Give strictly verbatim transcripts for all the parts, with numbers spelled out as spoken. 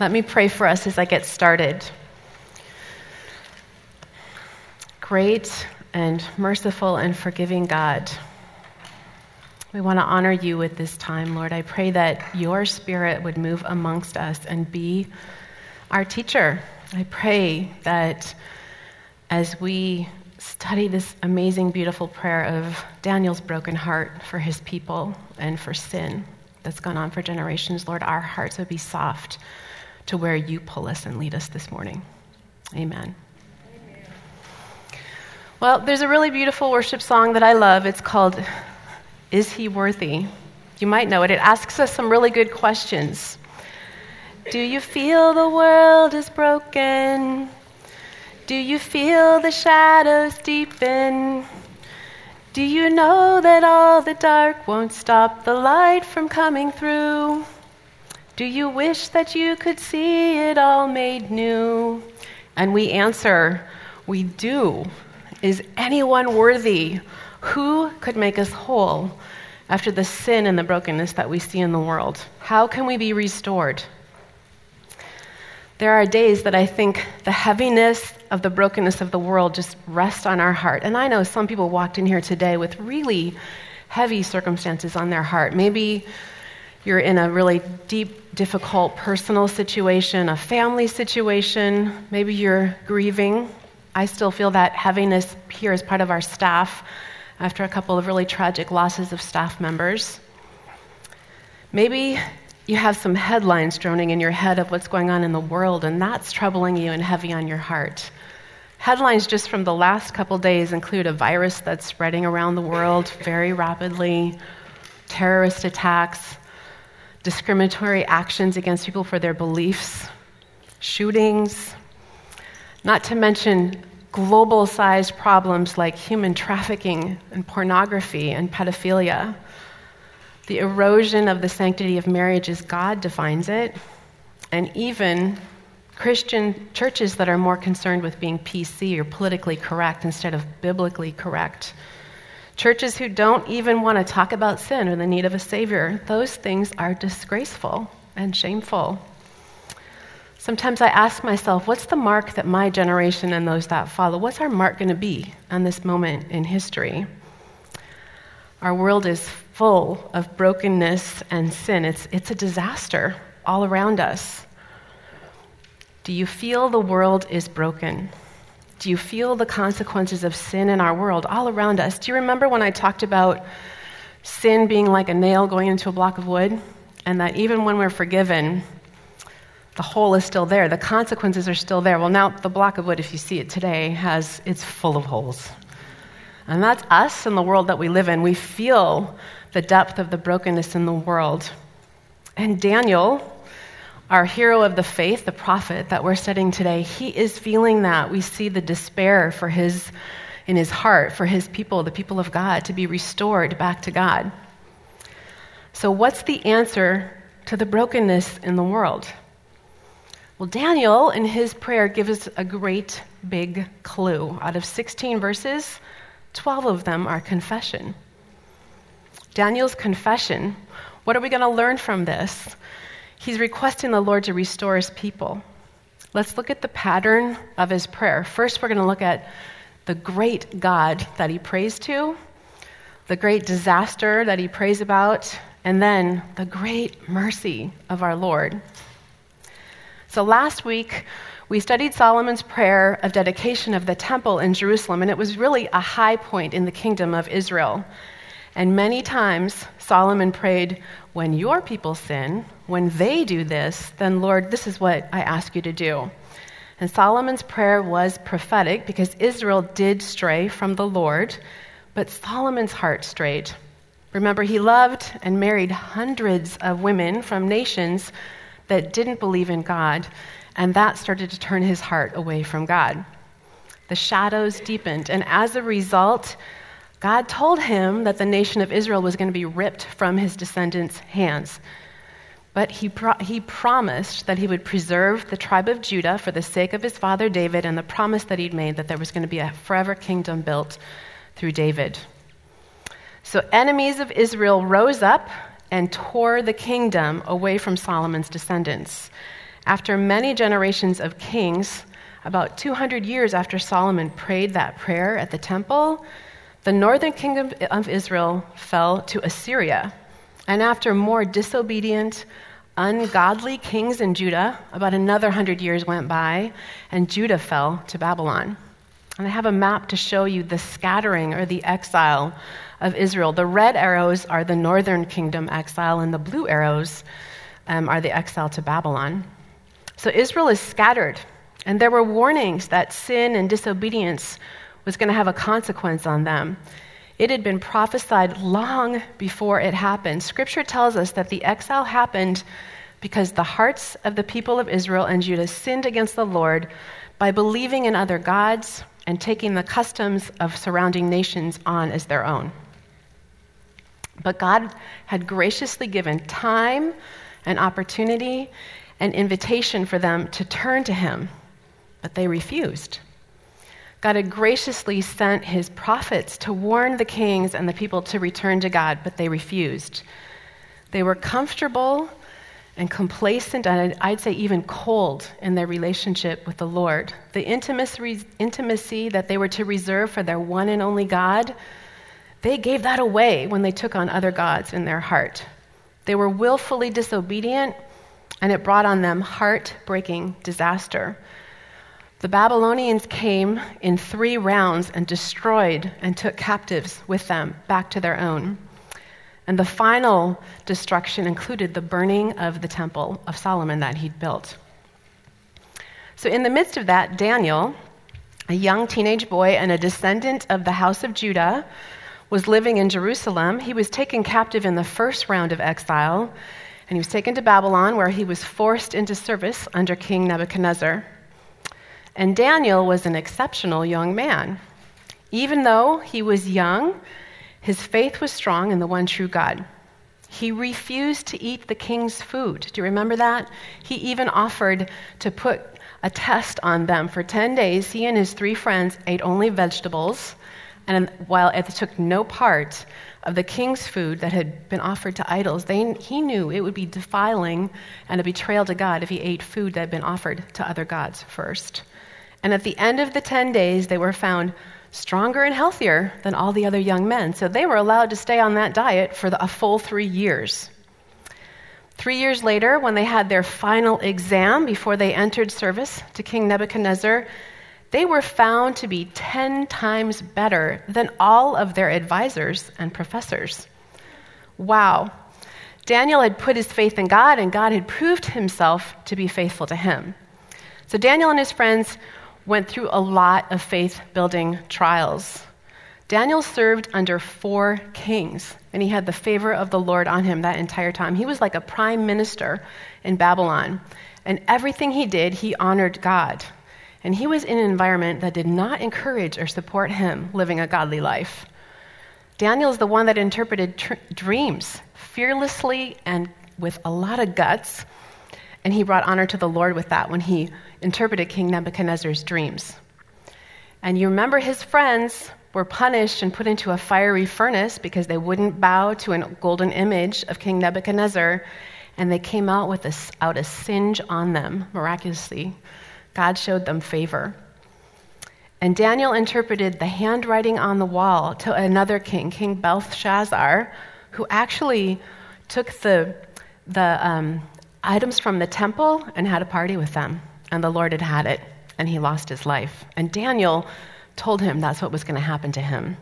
Let me pray for us as I get started. Great and merciful and forgiving God, we want to honor you with this time, Lord. I pray that your Spirit would move amongst us and be our teacher. I pray that as we study this amazing, beautiful prayer of Daniel's broken heart for his people and for sin that's gone on for generations, Lord, our hearts would be soft to where you pull us and lead us this morning. Amen. Amen. Well, there's a really beautiful worship song that I love. It's called, Is He Worthy? You might know it. It asks us some really good questions. Do you feel the world is broken? Do you feel the shadows deepen? Do you know that all the dark won't stop the light from coming through? Do you wish that you could see it all made new? And we answer, we do. Is anyone worthy? Who could make us whole after the sin and the brokenness that we see in the world? How can we be restored? There are days that I think the heaviness of the brokenness of the world just rests on our heart. And I know some people walked in here today with really heavy circumstances on their heart. Maybe you're in a really deep, difficult personal situation, a family situation. Maybe you're grieving. I still feel that heaviness here as part of our staff after a couple of really tragic losses of staff members. Maybe you have some headlines droning in your head of what's going on in the world, and that's troubling you and heavy on your heart. Headlines just from the last couple days include a virus that's spreading around the world very rapidly, terrorist attacks, discriminatory actions against people for their beliefs, shootings, not to mention global-sized problems like human trafficking and pornography and pedophilia. The erosion of the sanctity of marriage as God defines it, and even Christian churches that are more concerned with being P C or politically correct instead of biblically correct. Churches who don't even want to talk about sin or the need of a Savior. Those things are disgraceful and shameful. Sometimes I ask myself, what's the mark that my generation and those that follow, what's our mark going to be on this moment in history? Our world is full of brokenness and sin. It's, it's a disaster all around us. Do you feel the world is broken? Do you feel the consequences of sin in our world all around us? Do you remember when I talked about sin being like a nail going into a block of wood? And that even when we're forgiven, the hole is still there. The consequences are still there. Well, now the block of wood, if you see it today, has it's full of holes. And that's us and the world that we live in. We feel the depth of the brokenness in the world. And Daniel, our hero of the faith, the prophet that we're studying today, he is feeling that. We see the despair for his, in his heart, for his people, the people of God, to be restored back to God. So what's the answer to the brokenness in the world? Well, Daniel, in his prayer, gives us a great big clue. Out of sixteen verses, twelve of them are confession. Daniel's confession, what are we going to learn from this? He's requesting the Lord to restore his people. Let's look at the pattern of his prayer. First, we're going to look at the great God that he prays to, the great disaster that he prays about, and then the great mercy of our Lord. So last week, we studied Solomon's prayer of dedication of the temple in Jerusalem, and it was really a high point in the kingdom of Israel. And many times, Solomon prayed, when your people sin, when they do this, then Lord, this is what I ask you to do. And Solomon's prayer was prophetic because Israel did stray from the Lord, but Solomon's heart strayed. Remember, he loved and married hundreds of women from nations that didn't believe in God, and that started to turn his heart away from God. The shadows deepened, and as a result, God told him that the nation of Israel was going to be ripped from his descendants' hands. But he, pro- he promised that he would preserve the tribe of Judah for the sake of his father David, and the promise that he'd made that there was going to be a forever kingdom built through David. So enemies of Israel rose up and tore the kingdom away from Solomon's descendants. After many generations of kings, about two hundred years after Solomon prayed that prayer at the temple, the northern kingdom of Israel fell to Assyria. And after more disobedient, ungodly kings in Judah, about another hundred years went by, and Judah fell to Babylon. And I have a map to show you the scattering or the exile of Israel. The red arrows are the northern kingdom exile, and the blue arrows um, are the exile to Babylon. So Israel is scattered, and there were warnings that sin and disobedience was going to have a consequence on them. It had been prophesied long before it happened. Scripture tells us that the exile happened because the hearts of the people of Israel and Judah sinned against the Lord by believing in other gods and taking the customs of surrounding nations on as their own. But God had graciously given time and opportunity and invitation for them to turn to him, but they refused. God had graciously sent his prophets to warn the kings and the people to return to God, but they refused. They were comfortable and complacent, and I'd say even cold in their relationship with the Lord. The intimacy, intimacy that they were to reserve for their one and only God, they gave that away when they took on other gods in their heart. They were willfully disobedient, and it brought on them heart-breaking disaster. The Babylonians came in three rounds and destroyed and took captives with them back to their own. And the final destruction included the burning of the temple of Solomon that he'd built. So in the midst of that, Daniel, a young teenage boy and a descendant of the house of Judah, was living in Jerusalem. He was taken captive in the first round of exile, and he was taken to Babylon, where he was forced into service under King Nebuchadnezzar. And Daniel was an exceptional young man. Even though he was young, his faith was strong in the one true God. He refused to eat the king's food. Do you remember that? He even offered to put a test on them. For ten days, he and his three friends ate only vegetables, and while it took no part of the king's food that had been offered to idols, they, he knew it would be defiling and a betrayal to God if he ate food that had been offered to other gods first. And at the end of the ten days, they were found stronger and healthier than all the other young men. So they were allowed to stay on that diet for the, a full three years. Three years later, when they had their final exam before they entered service to King Nebuchadnezzar, they were found to be ten times better than all of their advisors and professors. Wow. Daniel had put his faith in God, and God had proved himself to be faithful to him. So Daniel and his friends went through a lot of faith-building trials. Daniel served under four kings, and he had the favor of the Lord on him that entire time. He was like a prime minister in Babylon, and everything he did, he honored God. And he was in an environment that did not encourage or support him living a godly life. Daniel is the one that interpreted tr- dreams fearlessly and with a lot of guts, and he brought honor to the Lord with that when he interpreted King Nebuchadnezzar's dreams. And you remember his friends were punished and put into a fiery furnace because they wouldn't bow to a golden image of King Nebuchadnezzar, and they came out with a, out a singe on them, miraculously. God showed them favor. And Daniel interpreted the handwriting on the wall to another king, King Belshazzar, who actually took the, the um, items from the temple and had a party with them. And the Lord had had it, and he lost his life. And Daniel told him that's what was going to happen to him.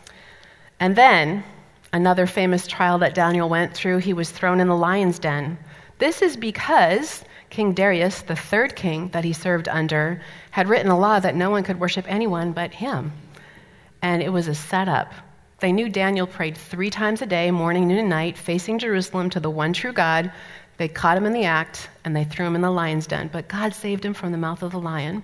And then, another famous trial that Daniel went through, he was thrown in the lion's den. This is because King Darius, the third king that he served under, had written a law that no one could worship anyone but him. And it was a setup. They knew Daniel prayed three times a day, morning, noon, and night, facing Jerusalem to the one true God. They caught him in the act, and they threw him in the lion's den. But God saved him from the mouth of the lion.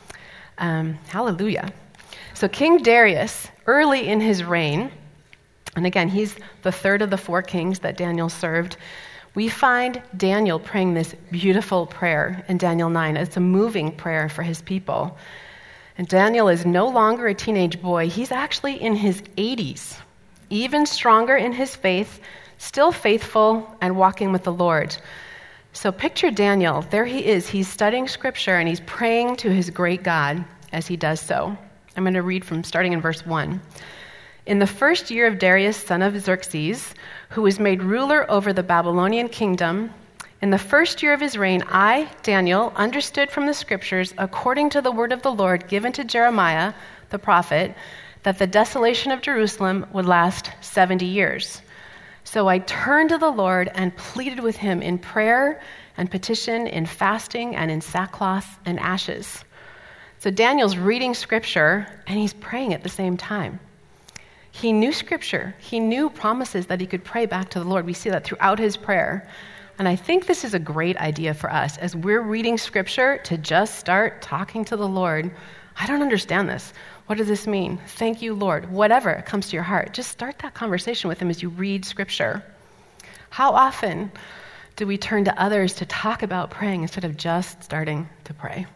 Um, hallelujah. So King Darius, early in his reign, and again, he's the third of the four kings that Daniel served, we find Daniel praying this beautiful prayer in Daniel nine. It's a moving prayer for his people. And Daniel is no longer a teenage boy. He's actually in his eighties, even stronger in his faith, still faithful and walking with the Lord. So picture Daniel. There he is. He's studying scripture and he's praying to his great God as he does so. I'm going to read from starting in verse one. In the first year of Darius, son of Xerxes, who was made ruler over the Babylonian kingdom, in the first year of his reign, I, Daniel, understood from the scriptures, according to the word of the Lord given to Jeremiah, the prophet, that the desolation of Jerusalem would last seventy years. So I turned to the Lord and pleaded with him in prayer and petition, in fasting and in sackcloth and ashes. So Daniel's reading scripture and he's praying at the same time. He knew scripture. He knew promises that he could pray back to the Lord. We see that throughout his prayer. And I think this is a great idea for us as we're reading scripture to just start talking to the Lord. I don't understand this. What does this mean? Thank you, Lord. Whatever comes to your heart, just start that conversation with him as you read scripture. How often do we turn to others to talk about praying instead of just starting to pray?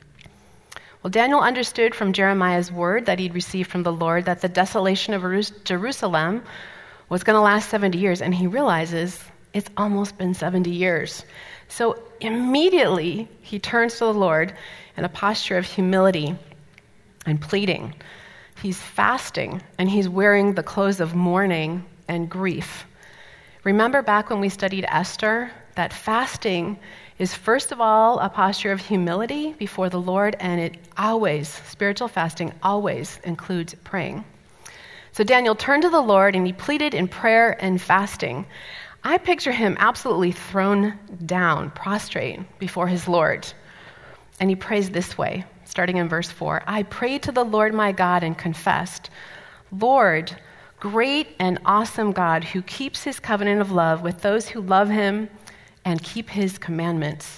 Well, Daniel understood from Jeremiah's word that he'd received from the Lord that the desolation of Jerusalem was going to last seventy years, and he realizes it's almost been seventy years. So immediately he turns to the Lord in a posture of humility and pleading. He's fasting, and he's wearing the clothes of mourning and grief. Remember back when we studied Esther, that fasting is first of all a posture of humility before the Lord, and it always, spiritual fasting always includes praying. So Daniel turned to the Lord and he pleaded in prayer and fasting. I picture him absolutely thrown down, prostrate before his Lord. And he prays this way, starting in verse four. I prayed to the Lord my God and confessed, Lord, great and awesome God who keeps his covenant of love with those who love him and keep his commandments.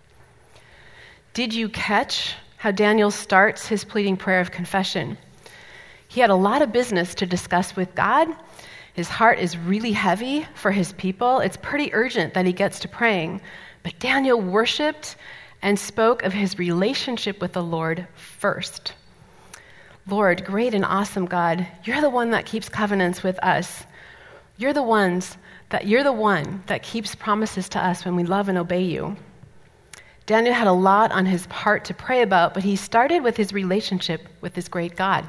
Did you catch how Daniel starts his pleading prayer of confession? He had a lot of business to discuss with God. His heart is really heavy for his people. It's pretty urgent that he gets to praying. But Daniel worshiped and spoke of his relationship with the Lord first. Lord, great and awesome God, you're the one that keeps covenants with us. You're the ones that you're the one that keeps promises to us when we love and obey you. Daniel had a lot on his heart to pray about, but he started with his relationship with this great God.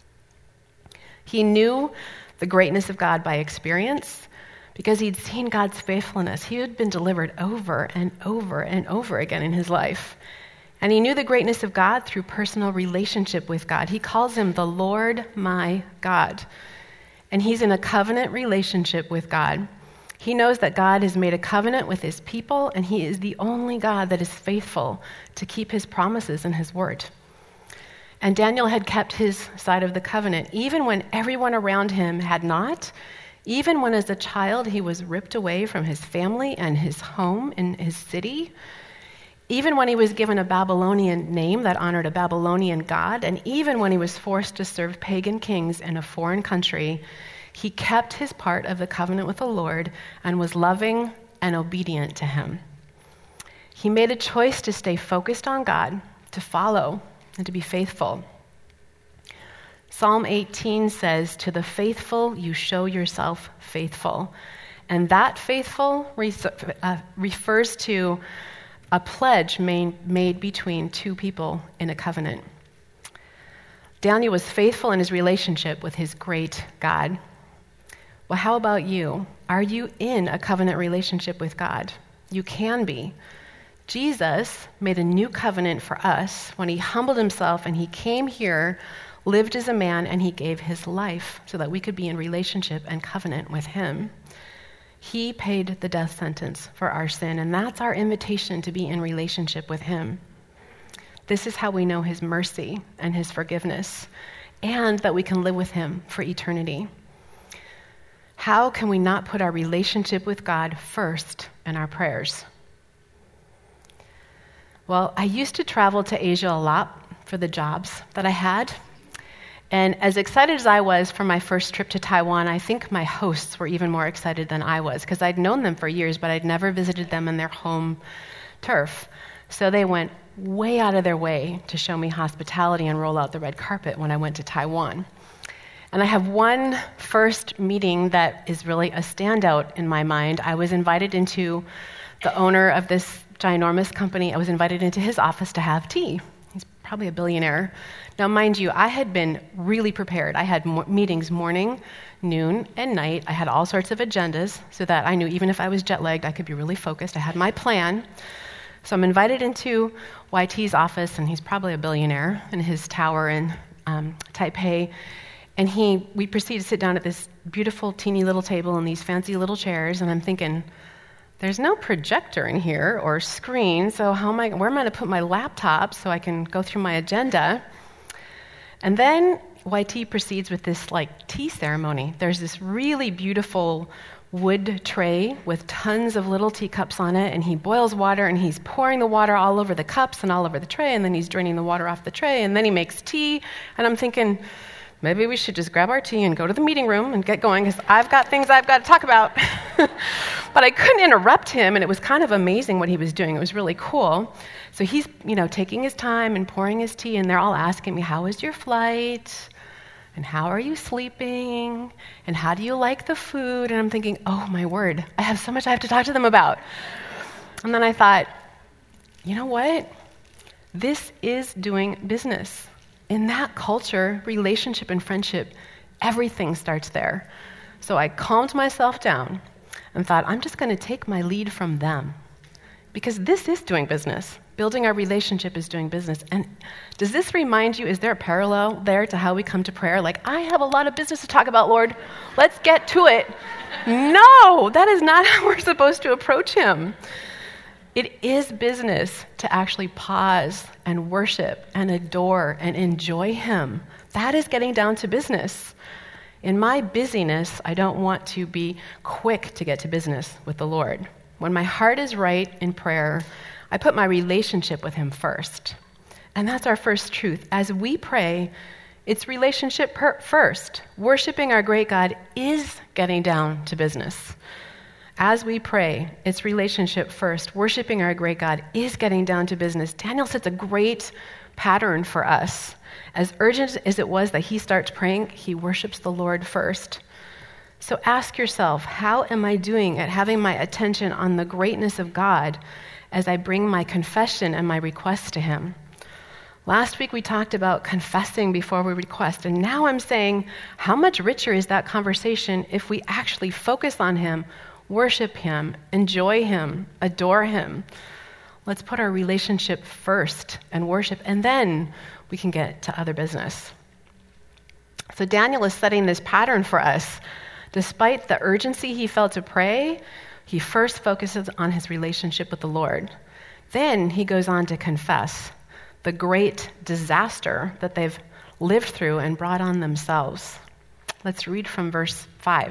He knew the greatness of God by experience because he'd seen God's faithfulness. He had been delivered over and over and over again in his life. And he knew the greatness of God through personal relationship with God. He calls him the Lord my God. And he's in a covenant relationship with God. He knows that God has made a covenant with his people, and he is the only God that is faithful to keep his promises and his word. And Daniel had kept his side of the covenant, even when everyone around him had not, even when as a child he was ripped away from his family and his home in his city, even when he was given a Babylonian name that honored a Babylonian god, and even when he was forced to serve pagan kings in a foreign country, he kept his part of the covenant with the Lord and was loving and obedient to him. He made a choice to stay focused on God, to follow, and to be faithful. Psalm eighteen says, to the faithful you show yourself faithful. And that faithful re- uh, refers to a pledge made, made between two people in a covenant. Daniel was faithful in his relationship with his great God. Well, how about you? Are you in a covenant relationship with God? You can be. Jesus made a new covenant for us when he humbled himself and he came here, lived as a man, and he gave his life so that we could be in relationship and covenant with him. He paid the death sentence for our sin, and that's our invitation to be in relationship with him. This is how we know his mercy and his forgiveness, and that we can live with him for eternity. How can we not put our relationship with God first in our prayers? Well, I used to travel to Asia a lot for the jobs that I had. And as excited as I was for my first trip to Taiwan, I think my hosts were even more excited than I was because I'd known them for years, but I'd never visited them in their home turf. So they went way out of their way to show me hospitality and roll out the red carpet when I went to Taiwan. And I have one first meeting that is really a standout in my mind. I was invited into the owner of this ginormous company. I was invited into his office to have tea. He's probably a billionaire. Now, mind you, I had been really prepared. I had mo- meetings morning, noon, and night. I had all sorts of agendas so that I knew even if I was jet-lagged, I could be really focused. I had my plan. So I'm invited into Y T's office, and he's probably a billionaire in his tower in um, Taipei. And he, we proceed to sit down at this beautiful, teeny little table in these fancy little chairs, and I'm thinking, there's no projector in here or screen, so how am I, where am I going to put my laptop so I can go through my agenda? And then Y T proceeds with this like tea ceremony. There's this really beautiful wood tray with tons of little teacups on it, and he boils water, and he's pouring the water all over the cups and all over the tray, and then he's draining the water off the tray, and then he makes tea, and I'm thinking, maybe we should just grab our tea and go to the meeting room and get going, because I've got things I've got to talk about. But I couldn't interrupt him, and it was kind of amazing what he was doing. It was really cool. So he's, you know, taking his time and pouring his tea, and they're all asking me, how was your flight? And how are you sleeping? And how do you like the food? And I'm thinking, oh, my word, I have so much I have to talk to them about. And then I thought, you know what? This is doing business. In that culture, relationship and friendship, everything starts there. So I calmed myself down and thought, I'm just going to take my lead from them. Because this is doing business. Building our relationship is doing business. And does this remind you, is there a parallel there to how we come to prayer? Like, I have a lot of business to talk about, Lord. Let's get to it. No, that is not how we're supposed to approach him. It is business to actually pause and worship and adore and enjoy him. That is getting down to business. In my busyness, I don't want to be quick to get to business with the Lord. When my heart is right in prayer, I put my relationship with him first. And that's our first truth. As we pray, it's relationship per- first. Worshiping our great God is getting down to business. As we pray, it's relationship first. Worshiping our great God is getting down to business. Daniel sets a great pattern for us. As urgent as it was that he starts praying, he worships the Lord first. So ask yourself, how am I doing at having my attention on the greatness of God as I bring my confession and my requests to him? Last week we talked about confessing before we request, and now I'm saying, how much richer is that conversation if we actually focus on him, worship him, enjoy him, adore him? Let's put our relationship first and worship, and then we can get to other business. So Daniel is setting this pattern for us. Despite the urgency he felt to pray, he first focuses on his relationship with the Lord. Then he goes on to confess the great disaster that they've lived through and brought on themselves. Let's read from verse five.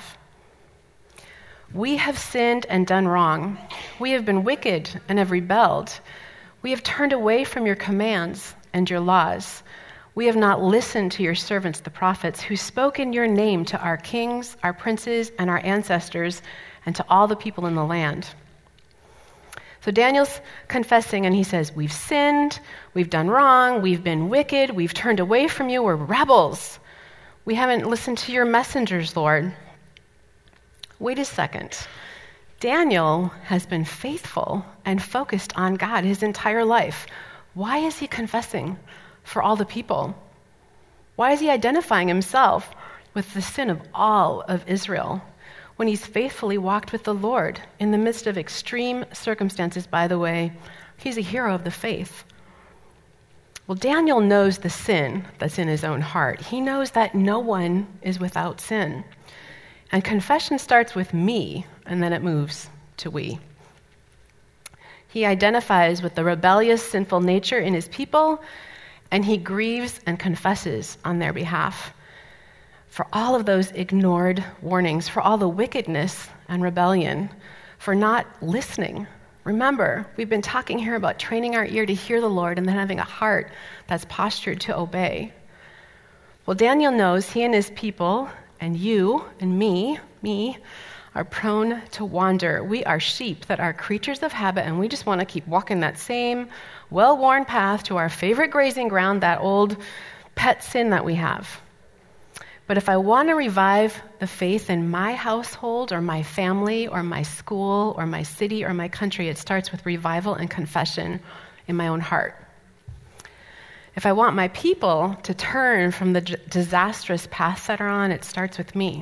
We have sinned and done wrong. We have been wicked and have rebelled. We have turned away from your commands and your laws. We have not listened to your servants, the prophets, who spoke in your name to our kings, our princes, and our ancestors, and to all the people in the land. So Daniel's confessing, and he says, we've sinned, we've done wrong, we've been wicked, we've turned away from you, we're rebels. We haven't listened to your messengers, Lord. Wait a second. Daniel has been faithful and focused on God his entire life. Why is he confessing for all the people? Why is he identifying himself with the sin of all of Israel when he's faithfully walked with the Lord in the midst of extreme circumstances? By the way, he's a hero of the faith. Well, Daniel knows the sin that's in his own heart. He knows that no one is without sin. And confession starts with me, and then it moves to we. He identifies with the rebellious, sinful nature in his people, and he grieves and confesses on their behalf for all of those ignored warnings, for all the wickedness and rebellion, for not listening. Remember, we've been talking here about training our ear to hear the Lord and then having a heart that's postured to obey. Well, Daniel knows he and his people, and you and me, me, are prone to wander. We are sheep that are creatures of habit, and we just want to keep walking that same well-worn path to our favorite grazing ground, that old pet sin that we have. But if I want to revive the faith in my household or my family or my school or my city or my country, it starts with revival and confession in my own heart. If I want my people to turn from the d- disastrous paths that are on, it starts with me.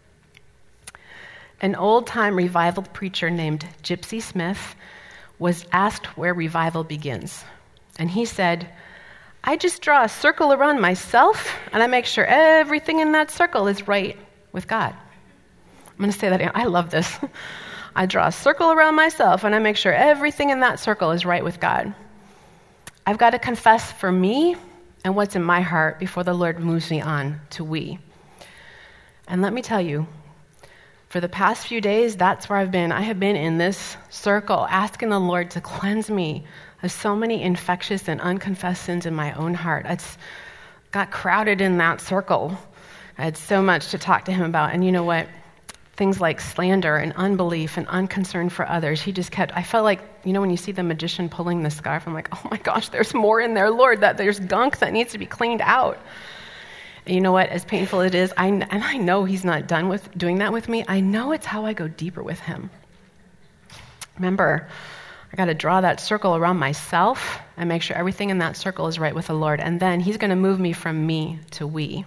An old-time revival preacher named Gypsy Smith was asked where revival begins. And he said, I just draw a circle around myself, and I make sure everything in that circle is right with God. I'm going to say that again. I love this. I draw a circle around myself, and I make sure everything in that circle is right with God. I've got to confess for me and what's in my heart before the Lord moves me on to we. And let me tell you, for the past few days, that's where I've been. I have been in this circle, asking the Lord to cleanse me of so many infectious and unconfessed sins in my own heart. I got crowded in that circle. I had so much to talk to him about. And you know what? Things like slander and unbelief and unconcern for others. He just kept, I felt like, you know, when you see the magician pulling the scarf, I'm like, oh my gosh, there's more in there, Lord, that there's gunk that needs to be cleaned out. And you know what? As painful as it is, I, and I know he's not done with doing that with me. I know it's how I go deeper with him. Remember, I got to draw that circle around myself and make sure everything in that circle is right with the Lord. And then he's going to move me from me to we.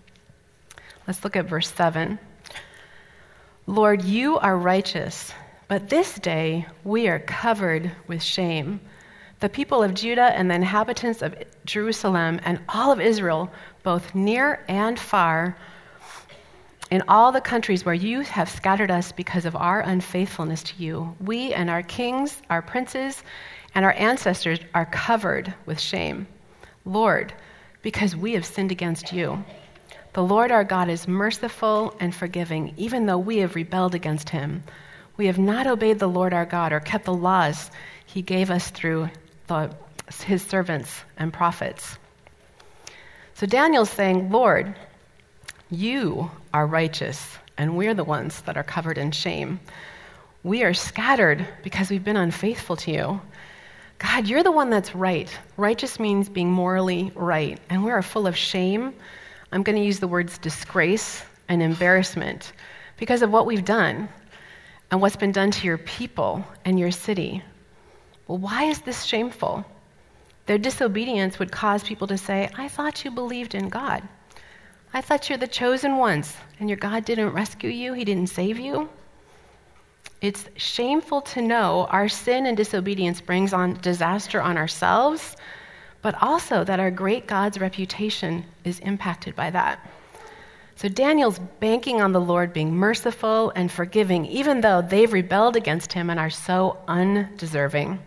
Let's look at verse seven. Lord, you are righteous, but this day we are covered with shame. The people of Judah and the inhabitants of Jerusalem and all of Israel, both near and far, in all the countries where you have scattered us because of our unfaithfulness to you, we and our kings, our princes, and our ancestors are covered with shame. Lord, because we have sinned against you. The Lord our God is merciful and forgiving, even though we have rebelled against him. We have not obeyed the Lord our God or kept the laws he gave us through the, his servants and prophets. So Daniel's saying, Lord, you are righteous, and we're the ones that are covered in shame. We are scattered because we've been unfaithful to you. God, you're the one that's right. Righteous means being morally right, and we are full of shame. I'm going to use the words disgrace and embarrassment because of what we've done and what's been done to your people and your city. Well, why is this shameful? Their disobedience would cause people to say, I thought you believed in God. I thought you're the chosen ones, and your God didn't rescue you, he didn't save you. It's shameful to know our sin and disobedience brings on disaster on ourselves, but also that our great God's reputation is impacted by that. So Daniel's banking on the Lord being merciful and forgiving, even though they've rebelled against him and are so undeserving.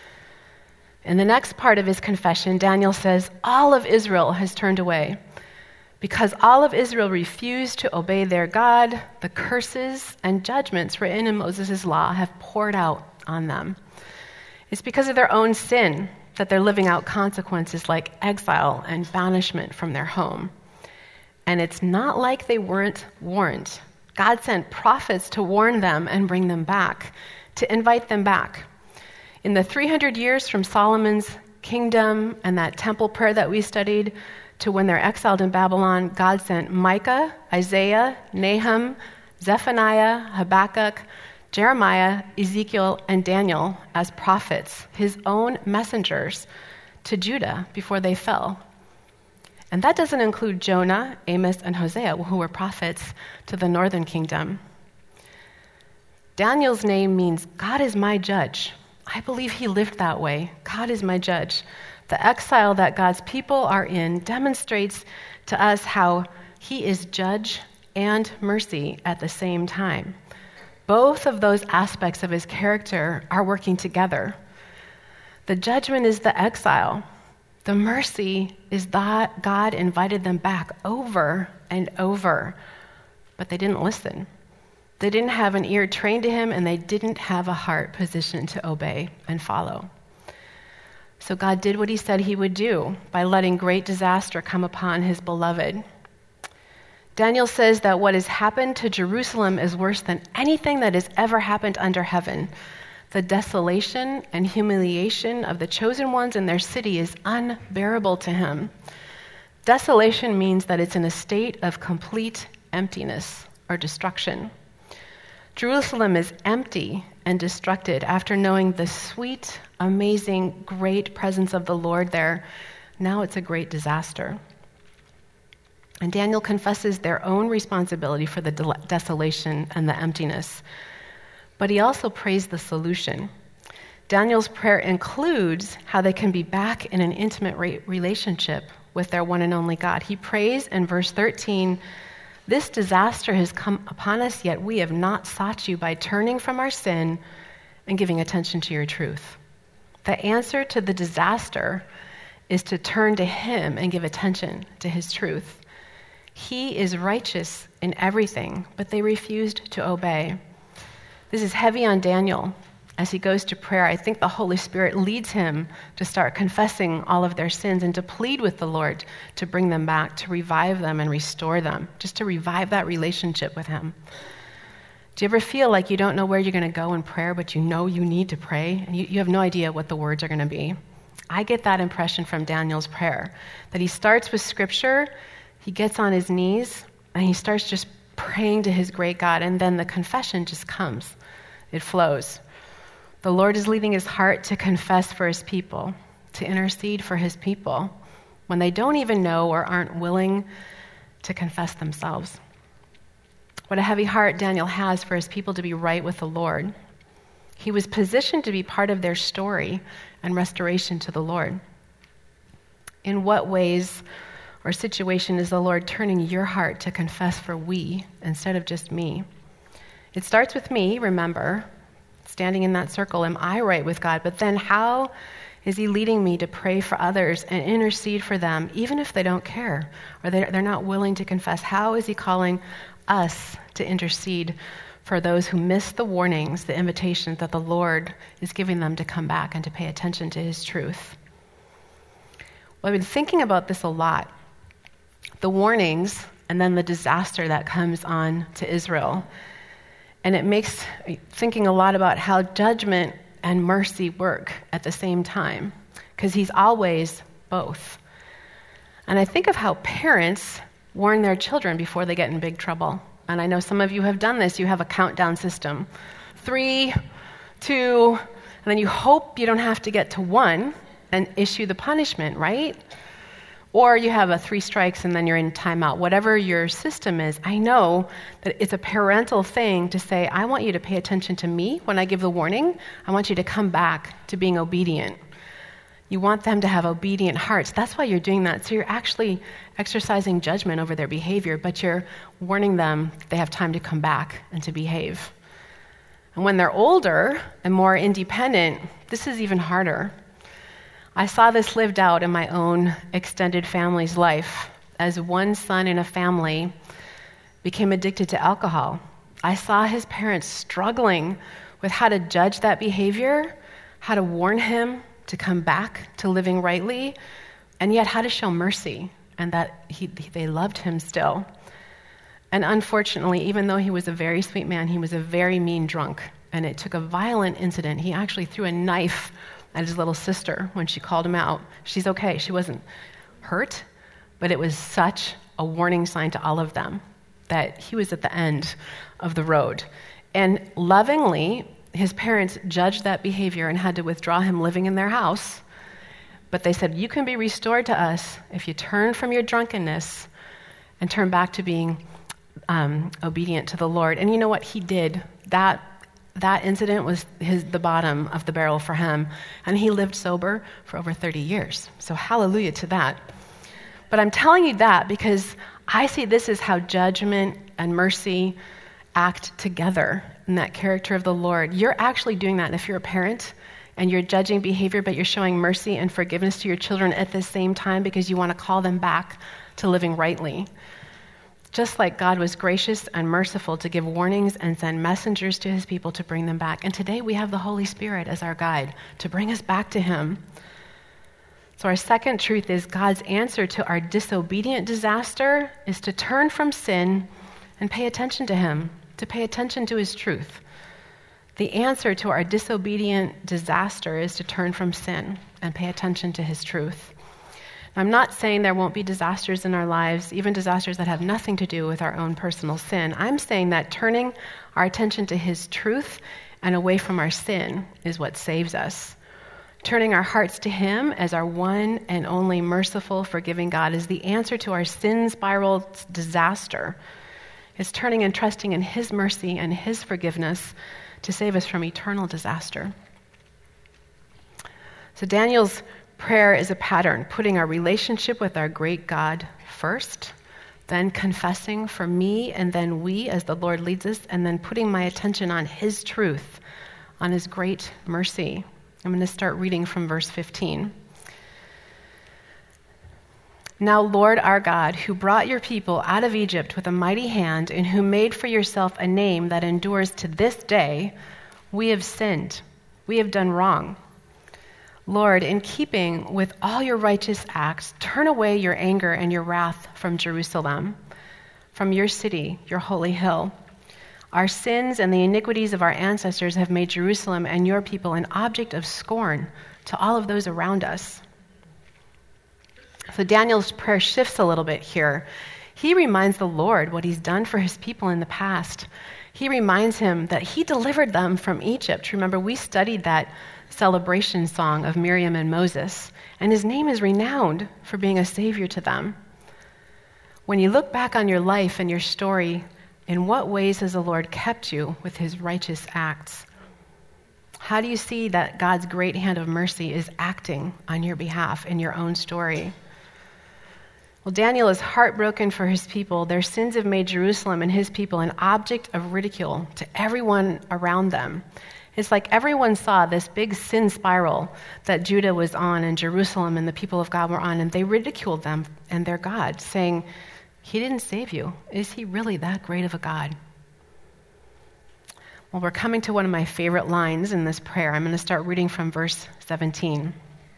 In the next part of his confession, Daniel says, all of Israel has turned away. Because all of Israel refused to obey their God, the curses and judgments written in Moses' law have poured out on them. It's because of their own sin that they're living out consequences like exile and banishment from their home. And it's not like they weren't warned. God sent prophets to warn them and bring them back, to invite them back. In the three hundred years from Solomon's kingdom and that temple prayer that we studied to when they're exiled in Babylon, God sent Micah, Isaiah, Nahum, Zephaniah, Habakkuk, Jeremiah, Ezekiel, and Daniel as prophets, his own messengers to Judah before they fell. And that doesn't include Jonah, Amos, and Hosea, who were prophets to the northern kingdom. Daniel's name means God is my judge. I believe he lived that way. God is my judge. The exile that God's people are in demonstrates to us how he is judge and mercy at the same time. Both of those aspects of his character are working together. The judgment is the exile. The mercy is that God invited them back over and over, but they didn't listen. They didn't have an ear trained to him, and they didn't have a heart positioned to obey and follow. So God did what he said he would do by letting great disaster come upon his beloved. Daniel says that what has happened to Jerusalem is worse than anything that has ever happened under heaven. The desolation and humiliation of the chosen ones in their city is unbearable to him. Desolation means that it's in a state of complete emptiness or destruction. Jerusalem is empty and destructed after knowing the sweet, amazing, great presence of the Lord there. Now it's a great disaster. And Daniel confesses their own responsibility for the de- desolation and the emptiness. But he also prays the solution. Daniel's prayer includes how they can be back in an intimate re- relationship with their one and only God. He prays in verse thirteen, "This disaster has come upon us, yet we have not sought you by turning from our sin and giving attention to your truth." The answer to the disaster is to turn to him and give attention to his truth. He is righteous in everything, but they refused to obey. This is heavy on Daniel. As he goes to prayer, I think the Holy Spirit leads him to start confessing all of their sins and to plead with the Lord to bring them back, to revive them and restore them, just to revive that relationship with him. Do you ever feel like you don't know where you're going to go in prayer, but you know you need to pray, and you, you have no idea what the words are going to be? I get that impression from Daniel's prayer, that he starts with scripture, he gets on his knees, and he starts just praying to his great God, and then the confession just comes. It flows. The Lord is leading his heart to confess for his people, to intercede for his people, when they don't even know or aren't willing to confess themselves. What a heavy heart Daniel has for his people to be right with the Lord. He was positioned to be part of their story and restoration to the Lord. In what ways or situation is the Lord turning your heart to confess for we instead of just me? It starts with me, remember, standing in that circle. Am I right with God? But then how is he leading me to pray for others and intercede for them, even if they don't care or they're, they're not willing to confess? How is he calling us to intercede for those who miss the warnings, the invitations that the Lord is giving them to come back and to pay attention to his truth? Well, I've been thinking about this a lot. The warnings and then the disaster that comes on to Israel. And it makes thinking a lot about how judgment and mercy work at the same time, because he's always both. And I think of how parents warn their children before they get in big trouble. And I know some of you have done this. You have a countdown system. Three, two, and then you hope you don't have to get to one and issue the punishment, right? Or you have a three strikes and then you're in timeout. Whatever your system is, I know that it's a parental thing to say, I want you to pay attention to me when I give the warning. I want you to come back to being obedient. You want them to have obedient hearts. That's why you're doing that. So you're actually exercising judgment over their behavior, but you're warning them that they have time to come back and to behave. And when they're older and more independent, this is even harder. I saw this lived out in my own extended family's life as one son in a family became addicted to alcohol. I saw his parents struggling with how to judge that behavior, how to warn him to come back to living rightly, and yet how to show mercy and that he, they loved him still. And unfortunately, even though he was a very sweet man, he was a very mean drunk, and it took a violent incident. He actually threw a knife at his little sister when she called him out. She's okay. She wasn't hurt, but it was such a warning sign to all of them that he was at the end of the road. And lovingly, his parents judged that behavior and had to withdraw him living in their house. But they said, you can be restored to us if you turn from your drunkenness and turn back to being um, obedient to the Lord. And you know what? He did. That That incident was his, the bottom of the barrel for him, and he lived sober for over thirty years. So hallelujah to that. But I'm telling you that because I see this as how judgment and mercy act together in that character of the Lord. You're actually doing that. And if you're a parent and you're judging behavior, but you're showing mercy and forgiveness to your children at the same time because you want to call them back to living rightly. Just like God was gracious and merciful to give warnings and send messengers to his people to bring them back. And today we have the Holy Spirit as our guide to bring us back to him. So our second truth is God's answer to our disobedient disaster is to turn from sin and pay attention to him, to pay attention to his truth. The answer to our disobedient disaster is to turn from sin and pay attention to his truth. I'm not saying there won't be disasters in our lives, even disasters that have nothing to do with our own personal sin. I'm saying that turning our attention to his truth and away from our sin is what saves us. Turning our hearts to him as our one and only merciful, forgiving God is the answer to our sin spiral disaster. It's turning and trusting in his mercy and his forgiveness to save us from eternal disaster. So Daniel's prayer is a pattern, putting our relationship with our great God first, then confessing for me and then we as the Lord leads us, and then putting my attention on his truth, on his great mercy. I'm going to start reading from verse fifteen. Now, Lord our God, who brought your people out of Egypt with a mighty hand and who made for yourself a name that endures to this day, we have sinned. We have done wrong. Lord, in keeping with all your righteous acts, turn away your anger and your wrath from Jerusalem, from your city, your holy hill. Our sins and the iniquities of our ancestors have made Jerusalem and your people an object of scorn to all of those around us. So Daniel's prayer shifts a little bit here. He reminds the Lord what he's done for his people in the past. He reminds him that he delivered them from Egypt. Remember, we studied that celebration song of Miriam and Moses, and his name is renowned for being a savior to them. When you look back on your life and your story, in what ways has the Lord kept you with his righteous acts? How do you see that God's great hand of mercy is acting on your behalf in your own story? Well, Daniel is heartbroken for his people. Their sins have made Jerusalem and his people an object of ridicule to everyone around them. It's like everyone saw this big sin spiral that Judah was on and Jerusalem and the people of God were on, and they ridiculed them and their God, saying, he didn't save you. Is he really that great of a God? Well, we're coming to one of my favorite lines in this prayer. I'm going to start reading from verse seventeen.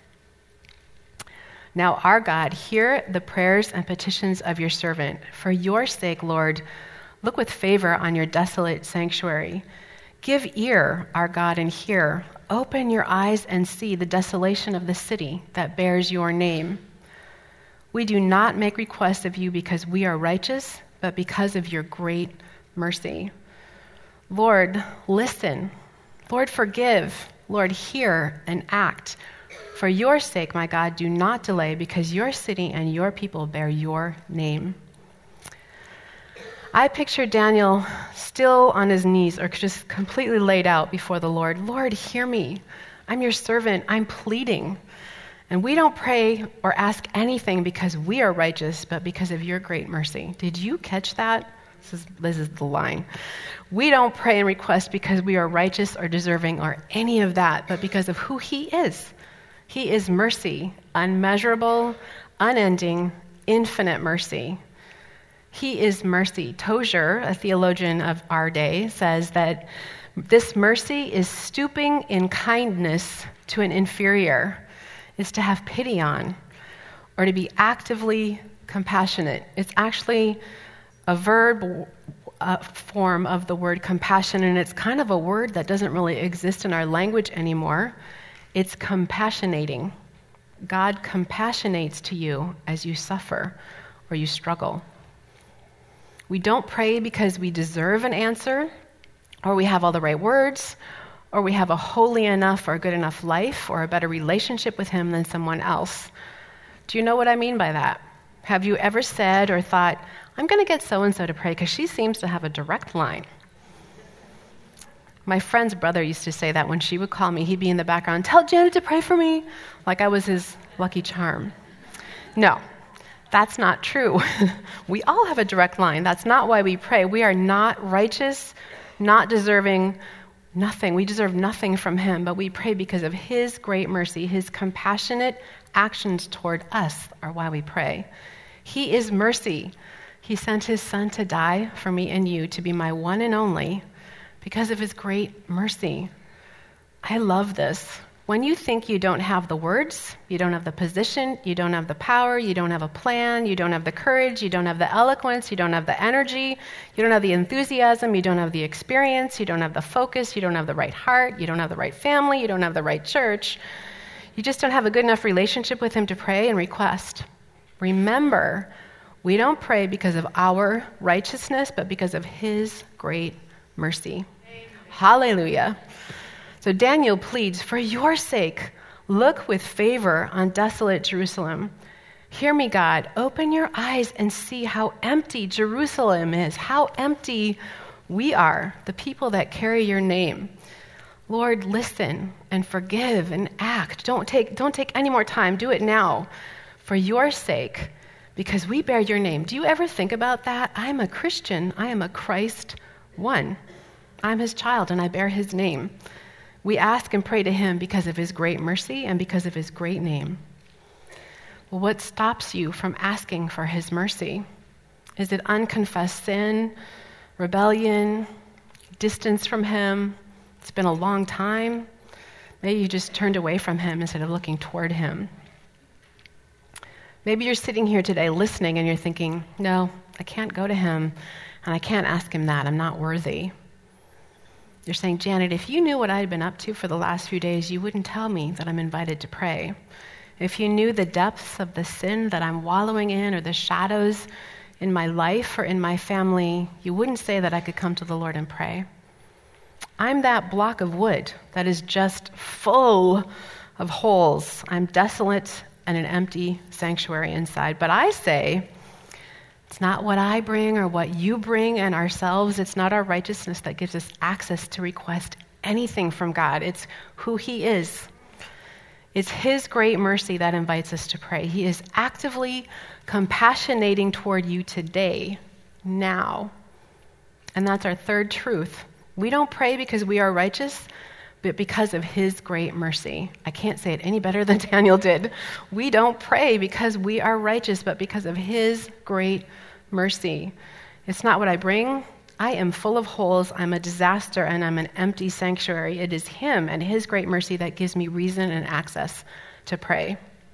Now, our God, hear the prayers and petitions of your servant. For your sake, Lord, look with favor on your desolate sanctuary. Give ear, our God, and hear. Open your eyes and see the desolation of the city that bears your name. We do not make requests of you because we are righteous, but because of your great mercy. Lord, listen. Lord, forgive. Lord, hear and act. For your sake, my God, do not delay, because your city and your people bear your name. I picture Daniel still on his knees or just completely laid out before the Lord. Lord, hear me. I'm your servant. I'm pleading. And we don't pray or ask anything because we are righteous, but because of your great mercy. Did you catch that? This is, this is the line. We don't pray and request because we are righteous or deserving or any of that, but because of who he is. He is mercy, unmeasurable, unending, infinite mercy. He is mercy. Tozer, a theologian of our day, says that this mercy is stooping in kindness to an inferior, is to have pity on, or to be actively compassionate. It's actually a verb uh, form of the word compassion, and it's kind of a word that doesn't really exist in our language anymore. It's compassionating. God compassionates to you as you suffer or you struggle. We don't pray because we deserve an answer, or we have all the right words, or we have a holy enough or good enough life or a better relationship with him than someone else. Do you know what I mean by that? Have you ever said or thought, I'm going to get so-and-so to pray because she seems to have a direct line? My friend's brother used to say that when she would call me, he'd be in the background, tell Janet to pray for me, like I was his lucky charm. No, that's not true. We all have a direct line. That's not why we pray. We are not righteous, not deserving, nothing. We deserve nothing from him, but we pray because of his great mercy. His compassionate actions toward us are why we pray. He is mercy. He sent his son to die for me and you, to be my one and only, because of his great mercy. I love this. When you think you don't have the words, you don't have the position, you don't have the power, you don't have a plan, you don't have the courage, you don't have the eloquence, you don't have the energy, you don't have the enthusiasm, you don't have the experience, you don't have the focus, you don't have the right heart, you don't have the right family, you don't have the right church, you just don't have a good enough relationship with him to pray and request, remember, we don't pray because of our righteousness, but because of his great mercy. Amen. Hallelujah. So Daniel pleads, for your sake, look with favor on desolate Jerusalem. Hear me, God. Open your eyes and see how empty Jerusalem is, how empty we are, the people that carry your name. Lord, listen and forgive and act. Don't take, don't take any more time. Do it now for your sake, because we bear your name. Do you ever think about that? I'm a Christian. I am a Christ one. I'm his child and I bear his name. We ask and pray to him because of his great mercy and because of his great name. Well, what stops you from asking for his mercy? Is it unconfessed sin, rebellion, distance from him? It's been a long time. Maybe you just turned away from him instead of looking toward him. Maybe you're sitting here today listening and you're thinking, no, I can't go to him and I can't ask him that. I'm not worthy. You're saying, Janet, if you knew what I had been up to for the last few days, you wouldn't tell me that I'm invited to pray. If you knew the depths of the sin that I'm wallowing in or the shadows in my life or in my family, you wouldn't say that I could come to the Lord and pray. I'm that block of wood that is just full of holes. I'm desolate and an empty sanctuary inside. But I say, it's not what I bring or what you bring and ourselves. It's not our righteousness that gives us access to request anything from God. It's who he is. It's his great mercy that invites us to pray. He is actively compassionating toward you today, now. And that's our third truth. We don't pray because we are righteous, but because of his great mercy. I can't say it any better than Daniel did. We don't pray because we are righteous, but because of his great mercy. It's not what I bring. I am full of holes. I'm a disaster, and I'm an empty sanctuary. It is him and his great mercy that gives me reason and access to pray.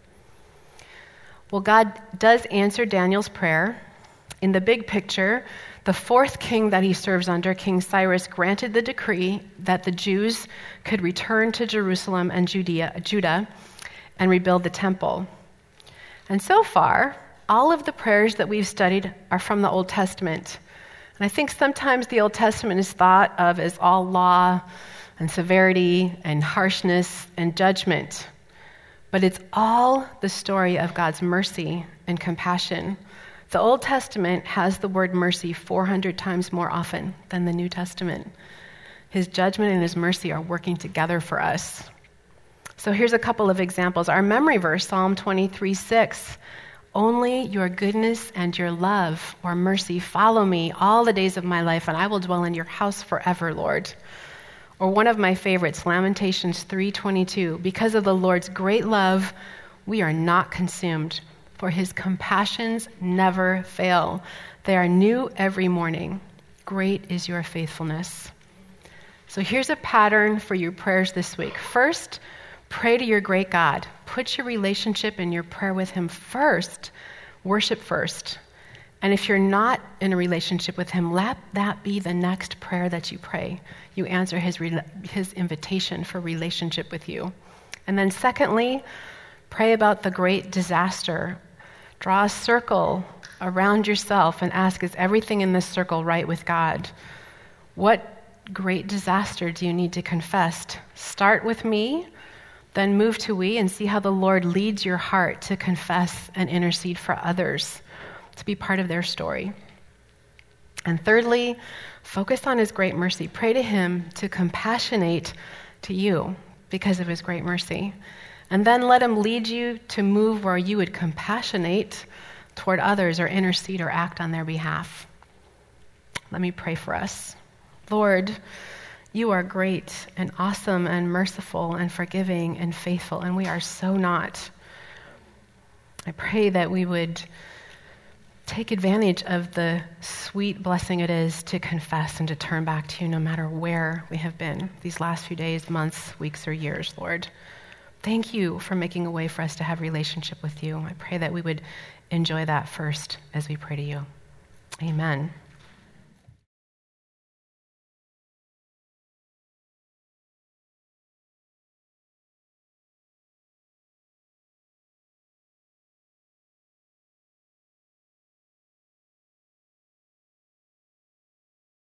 Well, God does answer Daniel's prayer. In the big picture, the fourth king that he serves under, King Cyrus, granted the decree that the Jews could return to Jerusalem and Judea, Judah and rebuild the temple. And so far, all of the prayers that we've studied are from the Old Testament. And I think sometimes the Old Testament is thought of as all law and severity and harshness and judgment. But it's all the story of God's mercy and compassion. The Old Testament has the word mercy four hundred times more often than the New Testament. His judgment and his mercy are working together for us. So here's a couple of examples. Our memory verse, Psalm twenty-three six. Only your goodness and your love or mercy follow me all the days of my life, and I will dwell in your house forever, Lord. Or one of my favorites, Lamentations three twenty-two. Because of the Lord's great love, we are not consumed, for his compassions never fail. They are new every morning. Great is your faithfulness. So here's a pattern for your prayers this week. First, pray to your great God. Put your relationship and your prayer with him first. Worship first. And if you're not in a relationship with him, let that be the next prayer that you pray. You answer his, his invitation for relationship with you. And then secondly, pray about the great disaster. Draw a circle around yourself and ask, is everything in this circle right with God? What great disaster do you need to confess? Start with me, then move to we, and see how the Lord leads your heart to confess and intercede for others, to be part of their story. And thirdly, focus on his great mercy. Pray to him to compassionate to you because of his great mercy. And then let him lead you to move where you would compassionate toward others or intercede or act on their behalf. Let me pray for us. Lord, you are great and awesome and merciful and forgiving and faithful, and we are so not. I pray that we would take advantage of the sweet blessing it is to confess and to turn back to you no matter where we have been these last few days, months, weeks, or years, Lord. Thank you for making a way for us to have relationship with you. I pray that we would enjoy that first as we pray to you. Amen.